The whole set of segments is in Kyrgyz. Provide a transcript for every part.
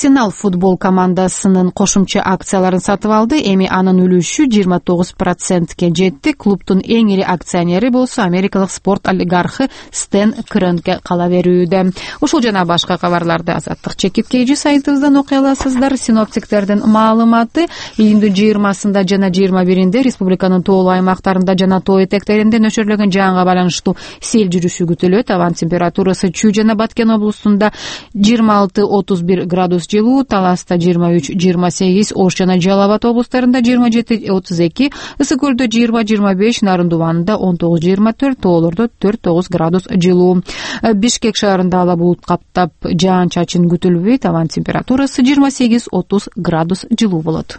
Арсенал футбол командасынын кошумча акцияларын сатып алды. Эми анын үлүшү 29%ке жетти. Клубтун эң ири акционери болсо америкалык спорт олигархы Стэн Кронке кала берүүдө. Ушул жана башка кабарларды Азаттык чекит KG сайтыбыздан окуй аласыздар. Синоптиктердин маалыматы июндун 20-сында жана 21-inde республиканын тоолуу аймактарында жана тоо этектеринде нөчөрлөгөн жаанга байланыштуу сел жүрүшү күтүлөт. Абан температурасы Чүй жана Баткен облустунда 26-31 градус жылуу, Таласта 23-28, Ош жана Жалал Абад облустарында 27-32, Ысык көлдө 20-25, Нарын Дубанында 19-24, тоолордо 4-9 градус жылуу. Бишкек шаарында ала булут каптап, жаан-чачын күтүлбөйт. Абан температурасы 28-30 градус жылуу болот.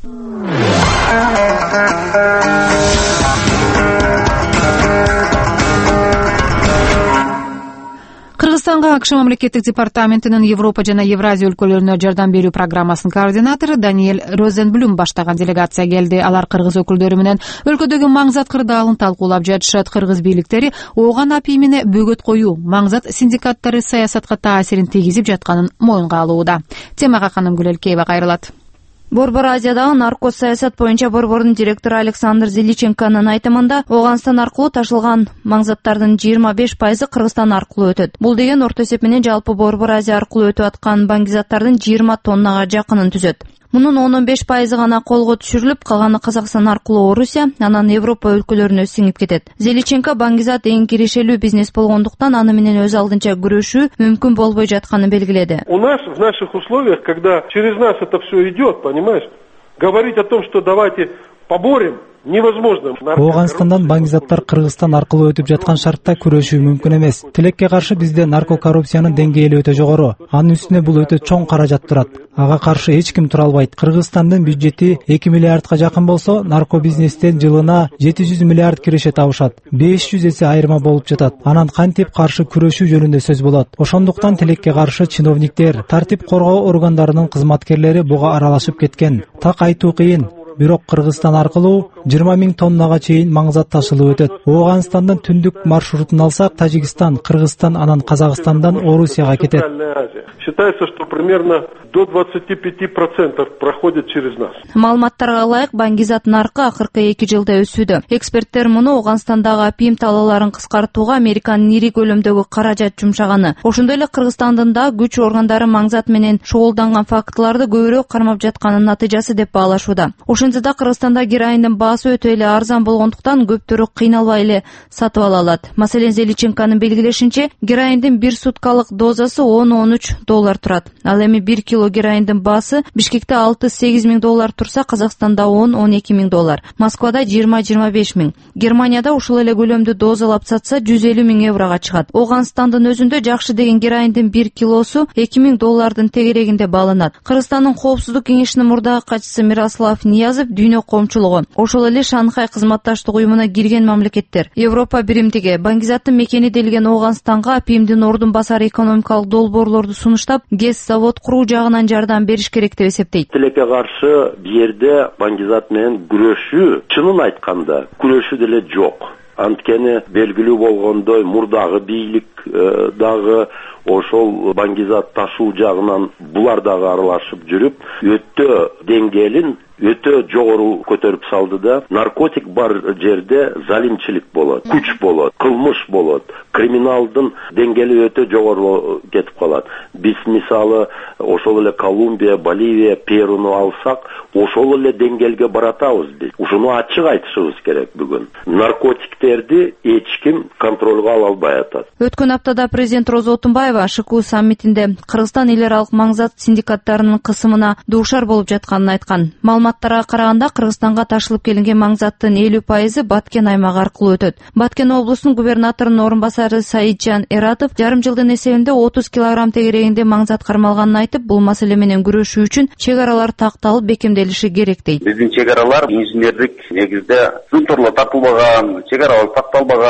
Кыргызстанга АКШ мамлекеттик департаментинин Европа жана Евразия өлкөлөрүнө жардам берүү программасынын координатору Даниэль Розенблюм баштаган делегация келди. Алар кыргыз өкүлдөрү менен өлкөдөгү маңзат кырдаалын талкуулап жатышат. Кыргыз бийликтери ооган апийимине бөгөт коюу, маңзат синдикаттары саясатка таасирин тийгизип жатканын моюнга алууда. Темага Канымгүл Элкеева кайрылат. Борбор Азиядагы наркоз саясат боюнча борбордун директору Александр Зеличенконун айтымында, Ооганстан аркылуу ташылган маңзаттардын 25% Кыргызстан аркылуу өтөт. Бул деген орто эсеп менен жалпы Борбор Азия аркылуу өтүп аткан баңгизаттардын 20 тоннага жакынын түзөт. Мунун 15% гана колго түшүрүлүп, калганы Казакстан аркылуу Орусия, анан Европа өлкөлөрүнө сиңип кетет. Зеличенко баңгизат эң кирешелүү бизнес болгондуктан аны менен өз алдынча күрөшүү мүмкүн болбой жатканын белгиледи. У нас в наших условиях, когда через нас это все идет, понимаешь, говорить о том, что давайте поборем, невозможно. Ооганстандан баңгизаттар Кыргызстан аркылуу өтүп жаткан шартта күрөшүү мүмкүн эмес. Тилекке каршы бизде наркокоррупциянын деңгээли өтө жогору. Анын үстүнө бул өтө чоң каражат турат. Ага каршы эч ким тура албайт. Кыргызстандын бюджети 2 миллиардка жакын болсо, наркобизнестен жылына 700 миллиард киреше табышат. 500 эсе айырма болуп жатат. Анан кантип каршы күрөшүү жөнүндө сөз болот. Ошондуктан тилекке каршы чиновниктер, тартип коргоо органдарынын кызматкерлери буга аралашып кеткен. Так айтуу кыйын. Бирок Кыргызстан аркылуу 20 000 тоннага чейин маңзат ташылып өтөт. Ооганстандын түндүк маршрутун алсак, Тажикстан, Кыргызстан, анан Казакстандан Орусияга кетет. Считается, что примерно до 25% проходит через нас. Маалыматтарга ылайык, баңгизат наркы акыркы 2 жылда өсүүдө. Эксперттер муну Ооганстандагы апийим талааларын кыскартууга Американын ири көлөмдөгү каражат жумшаганы, ошондой эле Кыргызстандын да күч органдары маңзат менен шогулданган фактыларды көбүрөөк кармап жатканын натыйжасы деп баалашууда. Ошентсе да Кыргызстанда героиндин баасы өтө эле арзан болгондуктан көптөрү кыйналбай эле сатып ала алат. Маселен, Зеличенконун белгилешинче, героиндин 1 суткалык дозасы $10-13 турат. Ал эми 1 кило героиндин баасы Бишкекте $6-8 миң турса, Казакстанда $10-12 миң, Москвада $20-25 миң. Германияда ушул эле көлөмдү дозалап сатса €150 миң чыгат. Ооганстандын өзүндө жакшы деген героиндин 1 килосу $2 миң тегерегинде бааланат. Кыргызстандын коопсуздук кеңешинин мурдагы катчысы Мирослав Ниязов дүйнө коомчулугу, ошол эле Шанхай кызматташтык уюмуна кирген мамлекеттер, Европа биримдиги, баңгизаттын мекени делген Ооганстанга апийимдин ордун басар экономикалык долбоорлорду сунуштап, ГЭС завод куруу жагынан жардам бериш керек деп эсептейт. Тилекке каршы бу жерде баңгизат менен күрөшүү, чынын айтканда, күрөшүү деле жок. Анткени белгилүү болгондой, мурдагы бийлик дагы ошол баңгизат ташуу жагынан булар дагы аралашып жүрүп, өтө деңгээлин өтө жогору көтөрүп салды да, наркотик бар жерде залимчилик болот, күч болот, кылмыш болот, криминалдын деңгээли өтө жогору кетип калат. Биз мисалы ошол эле Колумбия, Боливия, Перуну алсак, ошол эле деңгээлге баратабыз биз. Ушуну ачык айтышыбыз керек бүгүн. Наркотиктерди эч ким контролго ала албай атат. Өткөн аптада президент Роза Отунбаева ШКУ саммитинде Кыргызстан эл аралык маңзат синдикаттарынын кысымына дуушар болуп жатканын айткан. Маалыматтарга караганда, Кыргызстанга ташылып келинген маңзаттын 50% Баткен аймагы аркылуу өтөт. Баткен облусунун губернаторунун орун басары Саиджан Эратов жарым жылдын эсебинде 30 килограмм тегерегинде маңзат кармалганын айтып, бул маселе менен күрөшүү үчүн чек аралар такталып бекемделиши керек дейт. Биздин чек аралар инженердик негизде зунтурлар тартылбаган, чек аралар такталбаган.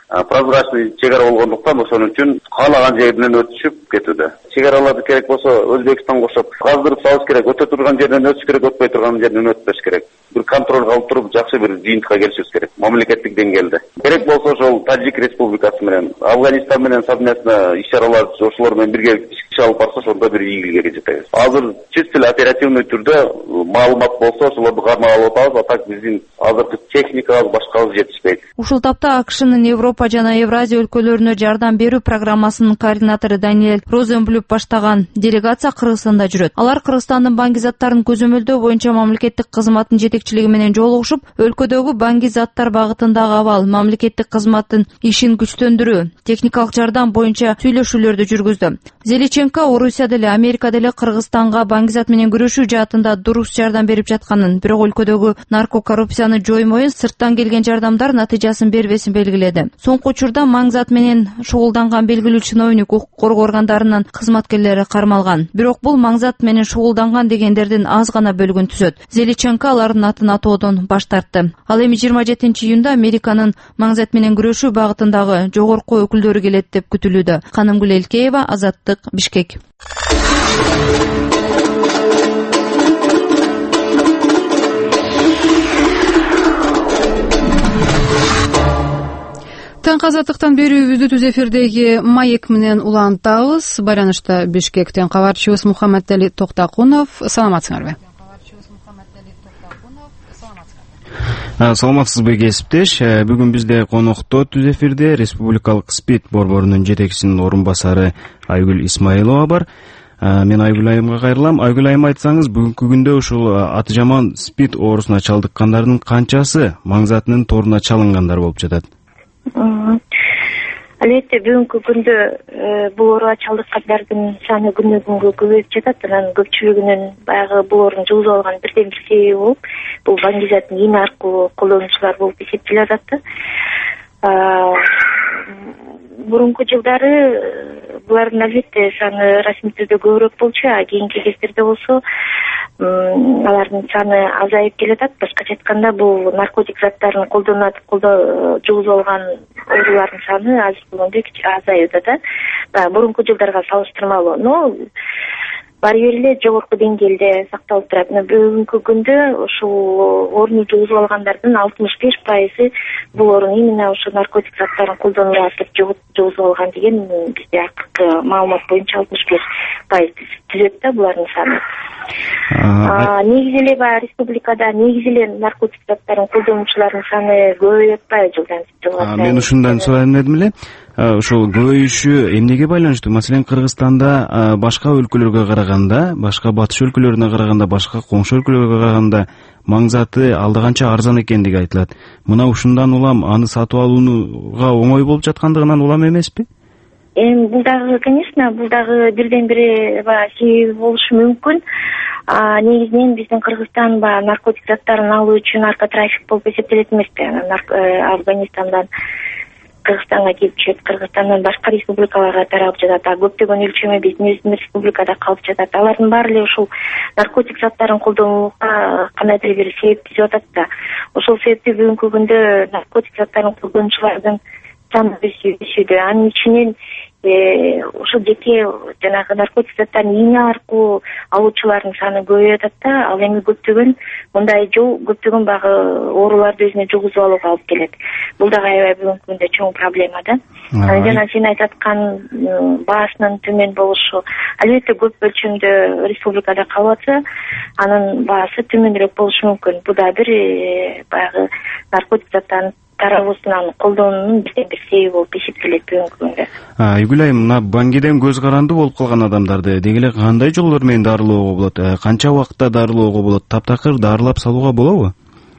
прозрачный чек ара болгондуктан ошон үчүн каалаган жеринен өтүшүп кетүүдө. Чек араларды керек болсо Өзбекстанга окшоп каздырып салыш керек, өтө турган жерден өтүш керек, өтпөй турган жерден өтпөш керек. Бир контролго алып туруп жакшы бир жыйынтыкка келишибиз керек мамлекеттик деңгээлде. Керек болсо ошол Таджик Республикасы менен, Афганистан менен совместно иш-чаралар ошолор менен бирге иш алып барса ошондо бир ийгиликке жетебиз. Азыр чисто оперативный түрдө маалымат болсо ошолорду кармап алып атабыз, а так биздин азыркы техникабыз башкабыз жетишпейт. Ушул тапта АКШнын Европа жана Евразия өлкөлөрүнө жардам берүү программасынын координатору Даниэль Розенблюм баштаган делегация Кыргызстанда жүрөт. Алар Кыргызстандын банги заттарын көзөмөлдөө боюнча мамлекеттик кызматтын жетекчилиги менен жолугушуп, өлкөдөгү банги заттар багытындагы абал, мамлекеттик кызматтын ишин күчтөндүрүү, техникалык жардам боюнча сүйлөшүүлөрдү жүргүздү. Зеличенко Орусия деле, Америка деле Кыргызстанга банги зат менен күрөшүү жаатында дурус жардам берип жатканын, бирок өлкөдөгү наркокоррупцияны жоймоюн, сырттан келген жардамдар натыйжасын бербесин белгиледи. Соңку учурда маң зат менен шугулданган белгилүү чиновник укук коргоо органдарынын кызматкерлери кармалган. Бирок бул маң зат менен шугулданган дегендердин аз гана бөлүгүн түзөт. Зеличенко алардын атын атоодон баш тартты. Ал эми 27-июнда Американын маң зат менен күрөшүү багытындагы жогорку өкүлдөрү келет деп күтүлүүдө. Канымгүл Элкеева, Азаттык, Бишкек. Таң азаттыктан берүүбүздү түз эфирдеги маек менен улантабыз. Байланышта Бишкектен кабарчыбыз Мухаммадали Токтакунов. Саламатсыңарбы? Саламатсызбы кесиптеш. Бүгүн бизде конокто түз эфирде Республикалык СПИД борборунун жетекчисинин орун басары Айгүл Исмаилова бар. Мен Айгүл айымга кайрылам. Айгүл айым, айтсаңыз, бүгүнкү күндө ушул аты жаман СПИД оорусуна чалдыккандардын канчасы маң затынын торуна чалынгандар болуп жатат? Албетте бүгүнкү күндө бул ооруга чалдыккандардын саны күнү күнгө көбөйүп жатат. Анан көпчүлүгүнүн баягы бул оорунун жугузуп алган бирден бир себеби болуп, бул банги затын ийне аркылуу колдонуучулар болуп эсептелип жатат. Мурунку жылдары булардын албетте саны расмий түрдө көбүрөөк болчу, а кийинки кездерде болсо алардын саны азайып келатат. Башкача айтканда, бул наркотик заттарын колдонуп жугузуп алган оорулардын саны азыркы күндө азаюуда да. Мурунку жылдарга салыштырмалуу. Но баары бир эле жогорку деңгээлде сакталып турат. Бүгүнкү күндө ушул ооруну жугузуп алгандардын 65% бул оорун именно ошо наркотик заттарын колдонуп атып жугузуп алган деген бизде акыркы маалымат боюнча 65% түзөт да булардын саны. Негизи эле баягы республикада негизи эле наркотик заттарын колдонуучулардын саны көбөйүп атпайбы жылдан жылга? Мен ушундан сурайын дедим эле. Ошол көбөйүшү эмнеге байланыштуу? Маселен, Кыргызстанда башка өлкөлөргө караганда, башка батыш өлкөлөрүнө караганда, башка коңшу өлкөлөргө караганда маң заты алда канча арзан экендиги айтылат. Мына ушундан улам аны сатып алууга оңой болуп жаткандыгынан улам эмеспи? Бул дагы, конечно, бул дагы бирден бири себеби болушу мүмкүн. Негизинен биздин Кыргызстан наркотик заттарын алуу үчүн наркотрафик болуп эсептелет эмеспи? Афганистандан Кыргызстанга келип түшөт, Кыргызстандан башка республикаларга таралып жатат. Көптөгөн өлчөмө биздин өзүбүздүн республикада калып жатат. Алардын баары эле ушул наркотик заттарын колдонууга кандайдыр бир себеп түзүп атат да. Ошол себепти бүгүнкү күндө наркотик заттарын колдонуучулардын саны өсүүдө. Анын ичинен ошол жеке жанагы наркотик заттарын ийне аркылуу алуучулардын саны көбөйүп атат да. Ал эми көптөгөн мындай жол көптөгөн багы ооруларды өзүнө жугузуп алууга алып келет. Бул дагы аябай бүгүнкү күндө чоң проблема да. Жана сен айтып аткан баасынын төмөн болушу, албетте көп өлчөмдө республикада калып атса, анын баасы төмөнүрөөк болушу мүмкүн. Бул да бир баягы наркотик заттарын таралуусунан колдонуунун бир себеби болуп эсептелет бүгүнкү күндө. Айгүл айым, мына баңгиден көз каранды болуп калган адамдарды деги эле кандай жолдор менен дарылоого болот? Канча убакытта дарылоого болот? Таптакыр дарылап салууга болобу?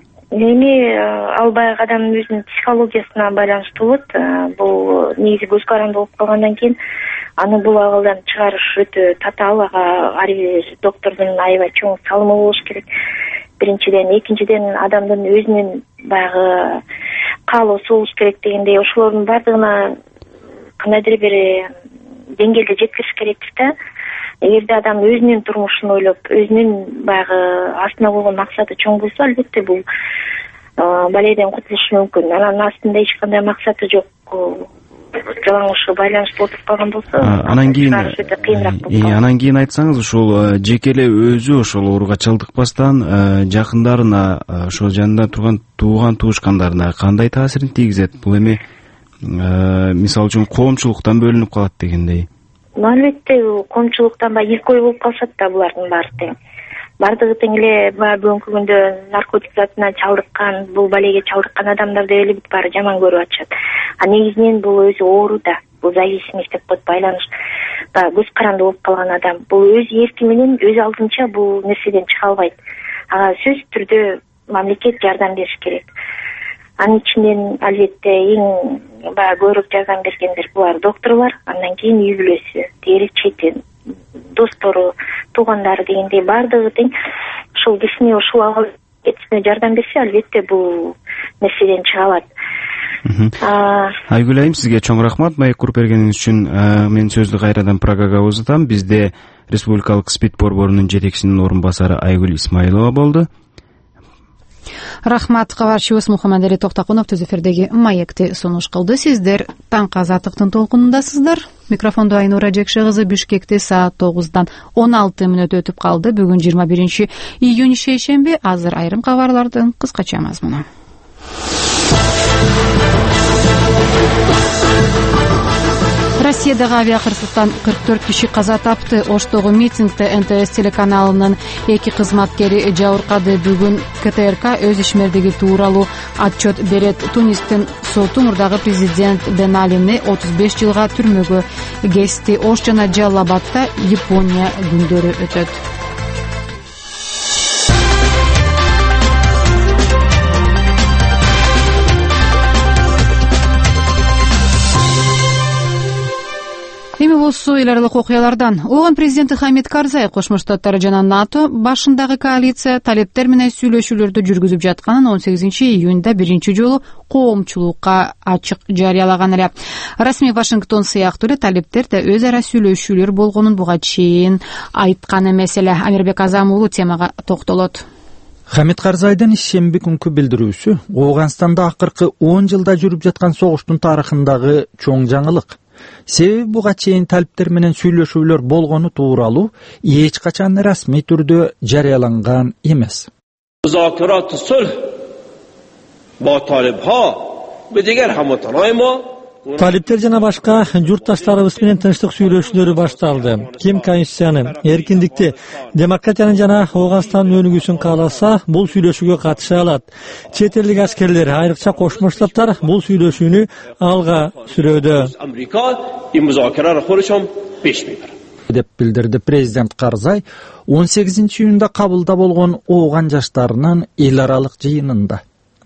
Эми ал баягы адамдын өзүнүн психологиясына байланыштуу болот. Бул негизи көз каранды болуп калгандан кийин аны бул абалдан чыгарыш өтө татаал. Ар бир доктордун аябай чоң салымы болуш керек. Биринчиден, экинчиден адамдын өзүнүн баягы каалоосу болуш керек дегендей, ошолордун баардыгына кандайдыр бир деңгээлде жеткириш керекпиз да. Эгерде адам өзүнүн турмушун ойлоп, өзүнүн баягы астына койгон максаты чоң болсо, албетте бул балейден кутулушу мүмкүн. Анын астында эч кандай максаты жок. Жалаң ошо байланыш болуп калган болсо, анан кийин айтсаңыз, ушул жеке эле өзү ошол ооруга чалдыкпастан жакындарына, ошол жанында турган тууган туушкандарына кандай таасирин тийгизет? Бул эми мисалы үчүн коомчулуктан бөлүнүп калат дегендей. Албетте, коомчулуктан экөө болуп калышат да булардын баары тең. Бардыгы тең эле бүгүнкү күндө наркотик затына чалдыккан, бул балеге чалдыккан адамдарды эле бүт баары жаман көрүп атышат. Негизинен бул өзү оору да, бул зависимость деп коет, байланыш. Көз каранды болуп калган адам, бул өз эрки менен өз алдынча бул нерседен чыга албайт. Ага сөзсүз түрдө мамлекет жардам бериш керек. Анын ичинен албетте эң көбүрөөк жардам бергендер булар докторлор, андан кийин үй бүлөсү, дээрлик чети, достору, туугандары дегендей бардыгы тең ушул кишине ушул кетишине жардам берсе, албетте бул нерседен чыга алат. Айгүл айым, сизге чоң рахмат маек куруп бергениңиз үчүн. Мен сөздү кайрадан Прагага узатам. Бизде Республикалык СПИД борборунун жетекчисинин орун басары Айгүл Исмаилова болду. Рахмат. Кабарчыбыз Мухаммадали Токтакунов түз эфирдеги маекти сунуш кылды. Сиздер таңкы азаттыктын толкунундасыздар. Микрофонду Айнура Жекше кызы Бишкекте саат 9-дан 16 мүнөт өтүп калды. Бүгүн 21 июнь шейшемби. Азыр айрым кабарлардын кыскача мазмуну. Россиядагы авиакырсыктан 44 киши каза тапты. Оштогу митингде НТС телеканалынын 2 кызматкери жабыркады. Бүгүн КТРК өз ишмердиги тууралуу отчет берет. Тунистин соту мурдагы президент Бен Алини 35 жылга түрмөгө кести. Ош жана Жаллабадта Япония күндөрү өтөт. Эми болсо эл аралык окуялардан. Ооган президенти Хамид Карзай Кошмо Штаттар жана НАТО башындагы коалиция талептер менен сүйлөшүүлөрдү жүргүзүп жатканын 18 июнда биринчи жолу коомчулукка ачык жарыялаган эле. Расмий Вашингтон сыяктуу эле талептер да өз ара сүйлөшүүлөр болгонун буга чейин айткан эмес эле. Амирбек Азам уулу темага токтолот. Хамид Карзайдын ишемби күнкү билдирүүсү Ооганстанда акыркы 10 жылда жүрүп жаткан согуштун тарыхындагы чоң жаңылык. Себеби буга чейин талептер менен сүйлөшүүлөр болгону тууралуу эч качан расмий түрдө жарыяланган эмес. مذاکرات صلح با طالب‌ها به دیگر هموطنهای ما Талиптер жана башка журтташтарыбыз менен тынчтык сүйлөшүүлөрү башталды. Ким конституцияны, эркиндикти, демократияны жана Ооганстандын өнүгүүсүн кааласа, бул сүйлөшүүгө катыша алат. Чет элдик аскерлер, айрыкча Кошмо Штаттар бул сүйлөшүүнү алга сүрөдө. Америка bu müzakereleri خودشون پیش میبره. деп билдирди президент Карзай 18 июнда кабылда болгон Ооган жаштарынын эл аралык жыйынында.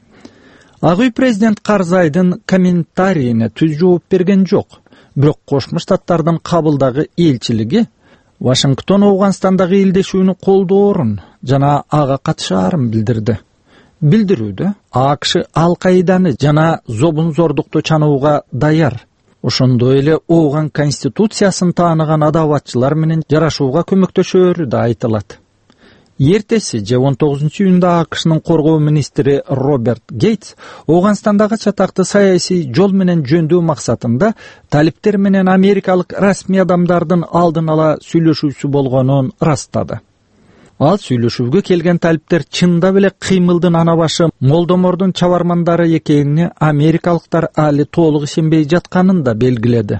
Ак үй президент Карзайдын комментарийине түз жооп берген жок. Бирок Кошмо Штаттардын кабылдагы элчилиги Вашингтон Ооганстандагы элдешүүнү колдоорун жана ага катышаарын билдирди. Билдирүүдө АКШ Ал-Каиданы жана зобун-зордукту чанууга даяр. Ошондой эле Ооган конституциясын тааныган адабатчылар менен жарашууга көмөктөшөөрү да айтылат. Эртеси же 19 июнда АКШнын коргоо министри Роберт Гейтс Ооганстандагы чатакты саясий жол менен жөндөө максатында талептер менен америкалык расмий адамдардын алдын ала сүйлөшүүсү болгонун ырастады. Ал сүйлөшүүгө келген талептер чындап эле кыймылдын ана башы Молдомордун чабармандары экенине америкалыктар али толук ишенбей жатканын да белгиледи.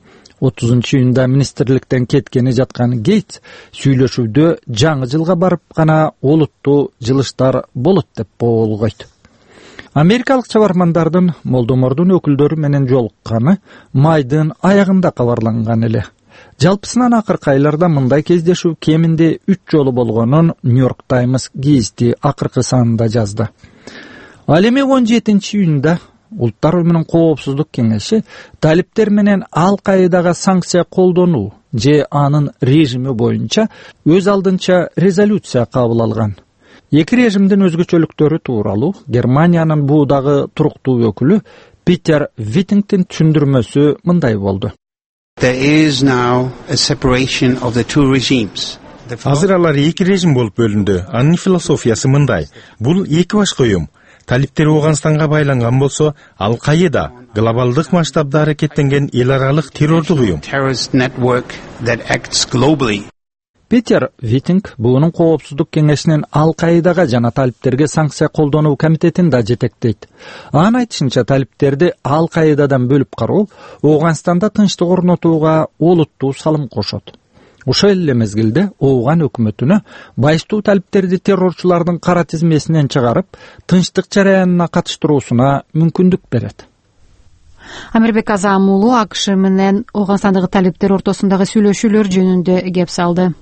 30 июнда министрликтен кеткени жаткан Гейтс сүйлөшүүдө жаңы жылга барып гана олуттуу жылыштар болот деп болгойт. Америкалык чабармандардын Молдомордун өкүлдөрү менен жолукканы майдын аягында кабарланган эле. Жалпысынан акыркы айларда мындай кездешүү кеминде 3 жолу болгонун Нью-Йорк Таймс гезити акыркы санында жазды. Ал эми 17 июнда Улуттар Уюмунун коопсуздук кеңеши талептер менен Ал-Каидага санкция колдонуу же анын режими боюнча өз алдынча резолюция кабыл алган. Эки режимдин өзгөчөлүктөрү тууралуу Германиянын буудагы туруктуу өкүлү Питер Виттингтин түшүндүрмөсү мындай болду. Азыр алар эки режим болуп бөлүндү. Анын философиясы мындай: бул эки башка уюм. талиптер Ооганстанга байланган болсо, Ал-Каида глобалдык масштабда аракеттенген эл аралык террордук уюм. Питер Витинг буунун коопсуздук кеңешинин Ал-Каидага жана талиптерге санкция колдонуу комитетин да жетектейт. Анын айтышынча, талиптерди Ал-Каидадан бөлүп кароо Ооганстанда тынчтык орнотууга олуттуу салым кошот. Ошол эле мезгилде Ооган өкмөтүнө байыстуу талиптерди террорчулардын кара тизмесинен чыгарып, тынчтык жараянына катыштыруусуна мүмкүндүк берет. Амирбек Азам уулу АКШ менен Ооганстандагы талиптер ортосундагы сүйлөшүүлөр жөнүндө кеп салды.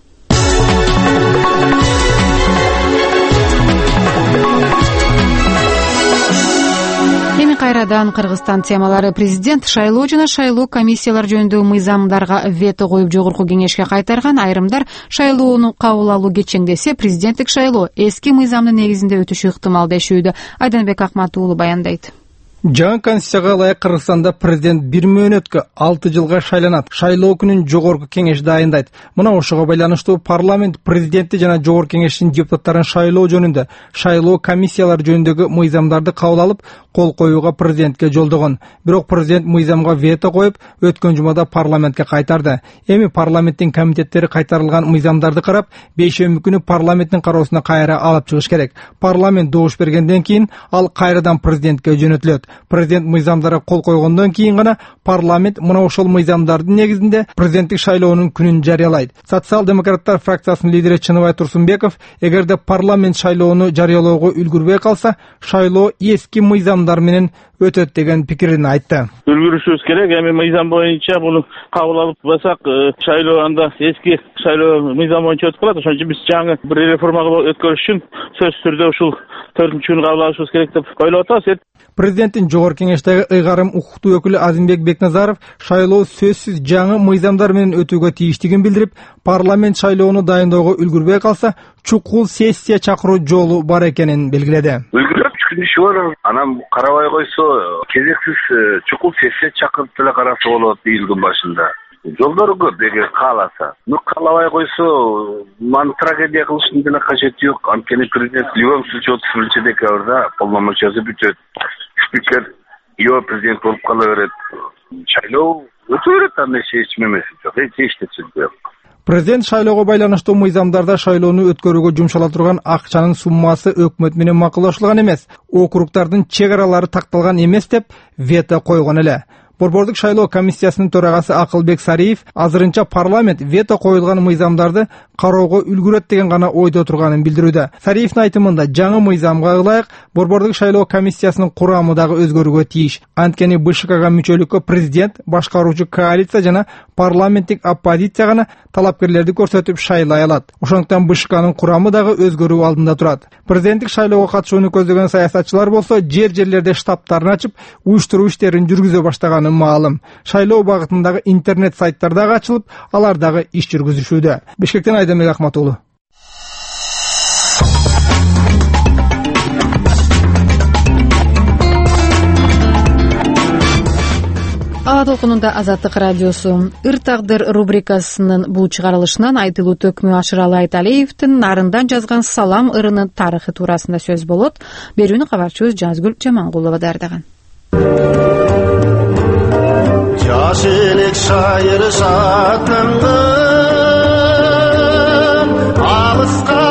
Эми кайрадан Кыргызстан темалары. Президент шайлоо жана шайлоо комиссиялар жөнүндөгү мыйзамдарга вето коюп жогорку кеңешке кайтарган. Айрымдар шайлоону кабыл алуу кечеңдесе, президенттик шайлоо эски мыйзамдын негизинде өтүшү ыктымал дешүүдө. Айданбек Акмат уулу баяндайт. Жаңы конституцияга ылайык Кыргызстанда президент 1 мөөнөткө 6 жылга шайланат. Шайлоо күнүн жогорку кеңеш дайындайт. Мына ошого байланыштуу парламент президентти жана жогорку кеңештин депутаттарын шайлоо жөнүндө, шайлоо комиссиялар жөнүндөгү мыйзамдарды кабыл алып, кол коюуга президентке жолдогон. Бирок президент мыйзамга вето коюп, өткөн жумада парламентке кайтарды. Эми парламенттин комитеттери кайтарылган мыйзамдарды карап, бейшемби күнү парламенттин кароосуна кайра алып чыгыш керек. Парламент добуш бергенден кийин ал кайрадан президентке жөнөтүлөт. Президент мыйзамдарга кол койгондон кийин гана парламент мына ошол мыйзамдардын негизинде президенттик шайлоонун күнүн жарыялайт. Социал-демократтар фракциясынын лидери Чыныбай Турсунбеков, эгерде парламент шайлоону жарыялоого үлгүрбөй калса, шайлоо эски мыйзамдар менен өтөт деген пикирин айтты. Үлгүрүшүбүз керек. Эми мыйзам боюнча буну кабыл алып басак, шайлоо анда эски шайлоо мыйзам боюнча өтүп калат. Ошон үчүн биз жаңы бир реформа өткөрүш үчүн сөзсүз түрдө ушул 4-күнү кабыл алышыбыз керек деп ойлоп атабыз. Президенттин жогорку кеңештеги ыйгарым укуктуу өкүлү Азимбек Бекназаров шайлоо сөзсүз жаңы мыйзамдар менен өтүүгө тийиштигин билдирип, парламент шайлоону дайындоого үлгүрбөй калса, чукул сессия чакыруу жолу бар экенин белгиледи. Үлгүрүп чыккынчы бар. Анан карабай койсо, кезексиз чукул сессия чакырып деле караса болот июлдун башында. Жолдору көп эгер кааласа. Каалабай койсо, маны трагедия кылыштын деле кажети жок. Анткени президент в любом случае 30 декабрда полномочиясы бүтөт. Спикер его президент болуп кала берет. Шайлоо өтө берет, андай эч эмеси жок. Эч нерсе жок. Президент шайлоого байланыштуу мыйзамдарда шайлоону өткөрүүгө жумшала турган акчанын суммасы өкмөт менен макулдашылган эмес, округдардын чек аралары такталган эмес деп вето койгон эле. Борбордук шайлоо комиссиясынын төрагасы Акылбек Сариев азырынча парламент вето коюлган мыйзамдарды кароого үлгүрөт деген гана ойдо турганын билдирүүдө. Сариевдин айтымында жаңы мыйзамга ылайык борбордук шайлоо комиссиясынын курамы дагы өзгөрүүгө тийиш. Анткени БШКга мүчөлүккө президент, башкаруучу коалиция жана парламенттик оппозиция гана талапкерлерди көрсөтүп шайлай алат. Ошондуктан БШКнын курамы дагы өзгөрүү алдында турат. Президенттик шайлоого катышууну көздөгөн саясатчылар болсо жерлерде штабтарын ачып, уюштуруу иштерин жүргүзө баштаганы маалым. Шайлоо багытындагы интернет сайттар дагы ачылып, алар дагы иш жүргүзүшүүдө. Бишкектен Айданбек Акмат уулу. Ала толкунунда Азаттык радиосу. Ыр тагдыр рубрикасынын бул чыгарылышынан айтылуу төкмө Ашыралы Айталиевдин нарындан жазган салам ырынын тарыхы туурасында сөз болот. Берүүнү кабарчыбыз Жазгүл Жамангулова даярдаган. Жаш элек шайыр шатынгын, алыска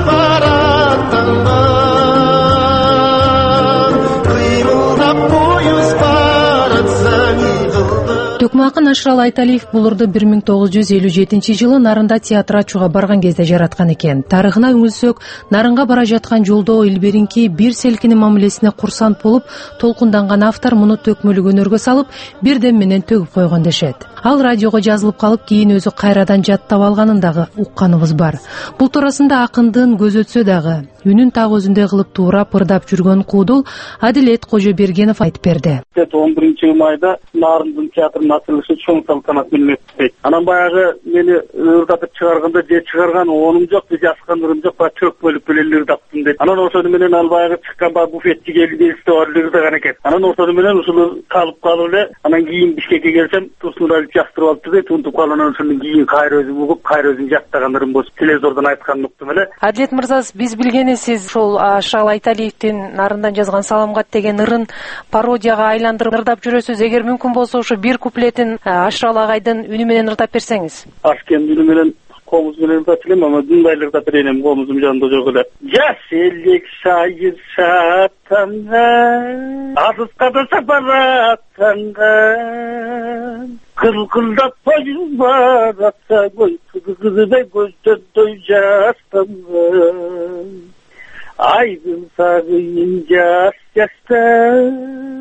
бараттынгын, кыймылдап поюз баратсың ийгылды. Төкмө акын Ашыралы Айталиев булурду 1957 жылы Нарында театр ачууга барган кезде жараткан экен. Тарыхына үңүлсөк, Нарынга бара жаткан жолдо илберинки бир селкинин мамилесине курсант болуп, толкунданган автор муну төкмөлүк өнөргө салып, бирдем менен төгүп койгон дешет. Ал радиого жазылып калып, кийин өзү кайрадан жаттап алганын дагы укканыбыз бар. Бул туурасында акындын көз өтсө дагы үнүн так өзүндөй кылып туурап ырдап жүргөн куудул Адилет Кожобергенов айтып берди. 11 майда Нарындын театрынын ачылышы чоң салтанат менен өтпөйт. Анан баягы мени ырдатып чыгарганда же чыгарган оонум жок, же жазган ырым жок, баягы чөк бөлүп эле ырдаптым дейт. Анан ошону менен ал баягы чыккан баягы буфетчиге элдестип ырдаган экен. Анан ошону менен ушул калып эле, анан кийин Бишкекке келсем, Турсунбай жактырып алыпты дейт. Унутуп калып, анан ошондон кийин кайра өзүм угуп, кайра өзүм жактаган ырым болуп, телевизордон айтканын уктум эле. Адилет мырза, биз билгени кичине сиз ушул Ашырал Айталиевдин нарындан жазган «Саламгат» деген ырын пародияга айландырып ырдап жүрөсүз. Эгер мүмкүн болсо ушу бир куплетин Ашырал агайдын үнү менен ырдап берсеңиз. Ашкен үнү менен комуз менен ырдап элем, ама мындайлар ырдап берем, комузум жанында жок эле. Жаш элек шайыр шаттанга, азыска да сапараттанга, кылкылдап поюз баратса кой, кызыдай көздөй жастанга. Айдын сагыйын жаш-жаштан,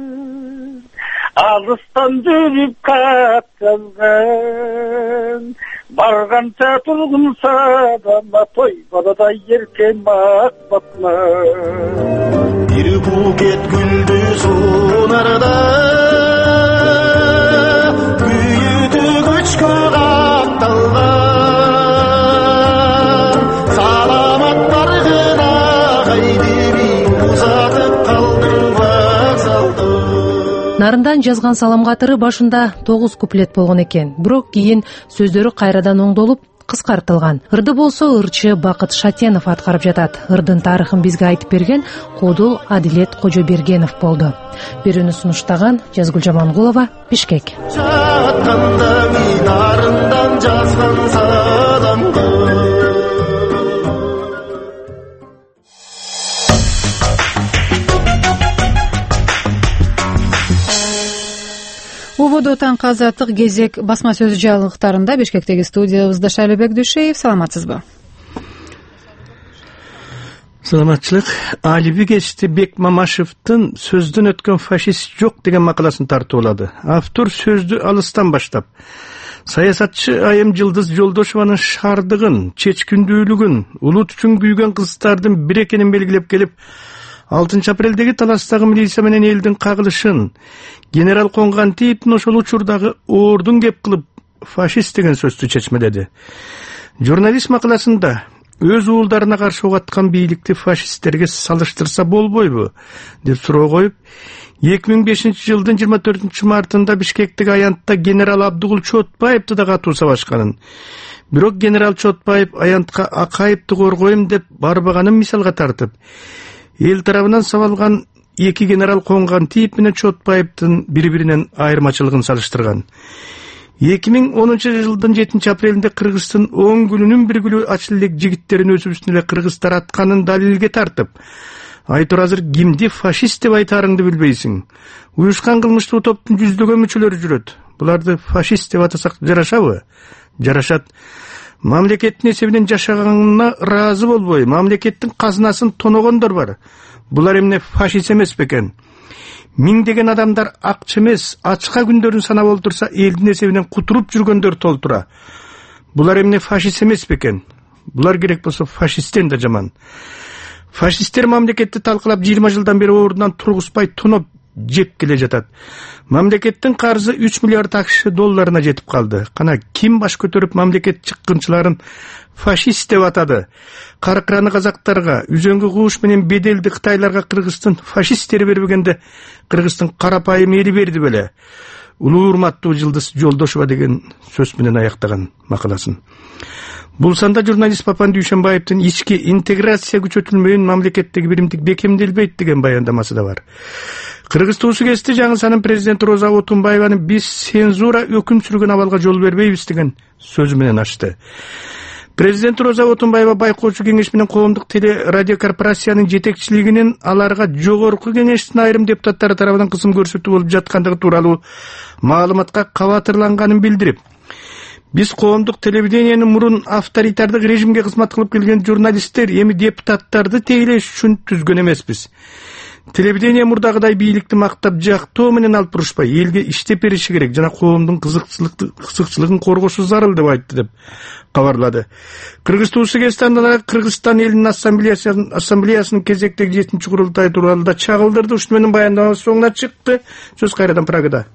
алыстан жүрүп катканга, барганча тургунса да той баладай эркен макбатна. Бир букет гүлдү сунарда, күйүтү көчкө катталган, саламат баргына кайдыри узатып калдым вокзалда. Нарындан жазган «Саламгатыры» башында 9 куплет болгон экен, бирок кийин сөздөрү кайрадан оңдолуп кыскартылган. Ырды болсо ырчы Бакыт Шатенов аткарып жатат. Ырдын тарыхын бизге айтып берген Кодул Адилет Кожобергенов болду. Берүүнү сунуштаган Жазгүл Жамангулова, Бишкек. Жатканда нарындан жазган саламга. Убуду таңкы азаттык кезек басма сөз жаңылыктарында Бишкектеги студиябызда Шайлебек Дүйшеев. Саламатсызбы? Саламатчылык. Алиби кечти Бек Мамашевдин сөздөн өткөн фашист жок деген макаласын тартуулады. Автор сөздү алыстан баштап саясатчы Айым Жылдыз Жолдошованын шаардыгын, чечкиндүүлүгүн, улут үчүн күйгөн кыздардын бир экенин белгилеп келип, 6 апрелдеги таластагы милиция менен элдин кагылышын, генерал Коңгантиевдин ошол учурдагы оордун кеп кылып фашист деген сөздү чечмеледи. Журналист макаласында өз уулдарына каршы огаткан бийликти фашисттерге салыштырса болбойбу деп суроо коюп, 2005 жылдын 24 мартында Бишкектеги аянтта генерал Абдыгул Чотбаевди да катуу сабашканын, бирок генерал Чотбаев аянтка Акаевди коргойм деп барбаганын мисалга тартып, эл тарабынан сабалган эки генерал Коңгантиев менен Чотбаевдин бири-биринен айырмачылыгын салыштырган. 2010 жылдын 7 апрелинде Кыргыздын 10 күнүнүн бир күнү ачыл элек жигиттерин өзүбүздүн эле кыргыздар атканын далилге тартып, айтор азыр кимди фашист деп айтаарыңды билбейсиң. Уюшкан кылмыштуу топтун жүздөгөн мүчөлөрү жүрөт. Буларды фашист деп атасак жарашабы? Жарашат. Мамлекеттин эсебинен жашаганына ыраазы болбой, мамлекеттин казынасын тоногондор бар. Булар эмне фашист эмес бекен? Миңдеген адамдар акча эмес, ачка күндөрүн санап олтурса, элдин эсебинен кутуруп жүргөндөр толтура. Булар эмне фашист эмес бекен? Булар керек болсо фашисттен да жаман. Фашисттер мамлекетти талкалап 20 жылдан бери ордунан тургузбай тоноп жеп келе жатат. Мамлекеттин карзы 3 миллиард акш долларына жетип калды. Кана ким баш көтөрүп мамлекет чыккынчыларын фашист деп атады? Каркыраны казактарга, үзөңгү кууш менен беделди кытайларга Кыргыздын фашисттери бербегенде Кыргыздын карапайым эли берди беле? Улуу урматтуу Жылдыз Жолдошова деген сөз менен аяктаган макаласын. Бул санда журналист Папан Дүйшенбаевдин ички интеграция күчөтүлмөйүн мамлекеттеги биримдик бекемделбейт деген баяндамасы да бар. Кыргыз туусу кести жаңы президент Роза Отунбаеваны биз цензура өкүм сүргөн абалга жол бербейбиз деген сөзү менен ачты. Президент Роза Отунбаева байкоочу кеңеш менен коомдук телерадиокорпорациянын жетекчилигинин аларга жогорку кеңештин айрым депутаттары тарабынан кысым көрсөтүү болуп жаткандыгы тууралуу маалыматка кабатырланганын билдирип, биз коомдук телевидениенин мурун авторитардык режимге кызмат кылып келген журналисттер эми депутаттарды тейлеш үчүн түзгөн эмеспиз. Телевидение мурдагыдай бийликти мактап жактоо менен алып бурушпай, элге иштеп бериши керек жана коомдун кызыкчылыгын коргошу зарыл деп айтты деп кабарлады. Кыргыз туусу кестандарга Кыргызстан элинин ассамблеясынын кезектеги 7-курултай тууралуу да чагылдырды. Ушуну менен баяндамасы соңуна чыкты. Сөз кайрадан Прагада.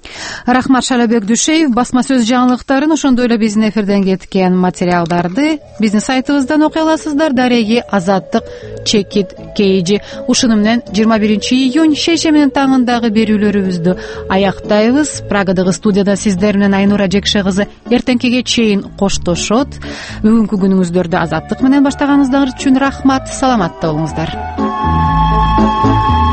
Рахмат Шалабек Дүшеев. Басма сөз жаңылыктарын ошондой эле биздин эфирден кеткен материалдарды биздин сайтыбыздан окуй аласыздар. Дареги Азаттык Чекит Кейжи. Ушуну менен 21 июнь шейше менен таңындагы берүүлөрүбүздү аяктайбыз. Прагадагы студияда сиздер менен Айнура Жекше кызы эртеңкиге чейин коштошот. Бүгүнкү күнүңүздөрдү азаттык менен баштаганыңыздар үчүн рахмат. Саламатта болуңуздар.